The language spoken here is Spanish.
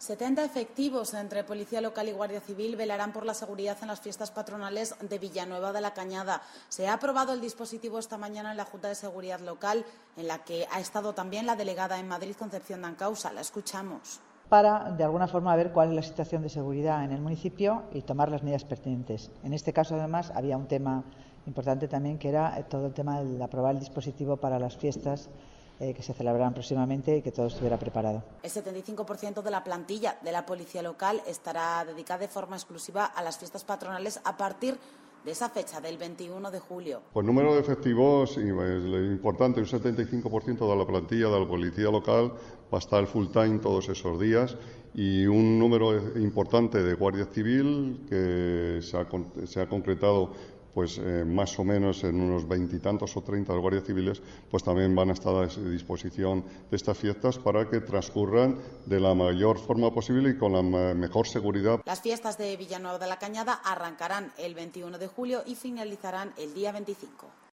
70 efectivos entre Policía Local y Guardia Civil velarán por la seguridad en las fiestas patronales de Villanueva de la Cañada. Se ha aprobado el dispositivo esta mañana en la Junta de Seguridad Local, en la que ha estado también la delegada en Madrid, Concepción Dancausa. La escuchamos. Para, de alguna forma, ver cuál es la situación de seguridad en el municipio y tomar las medidas pertinentes. En este caso, además, había un tema importante también, que era todo el tema de aprobar el dispositivo para las fiestas que se celebrarán próximamente y que todo estuviera preparado. El 75% de la plantilla de la Policía Local estará dedicada de forma exclusiva a las fiestas patronales a partir de esa fecha, del 21 de julio. Pues número de efectivos es importante, un 75% de la plantilla de la Policía Local va a estar full time todos esos días y un número importante de Guardia Civil que se ha concretado pues más o menos en unos 20 y tantos o 30 guardias civiles, pues también van a estar a disposición de estas fiestas para que transcurran de la mayor forma posible y con la mejor seguridad. Las fiestas de Villanueva de la Cañada arrancarán el 21 de julio y finalizarán el día 25.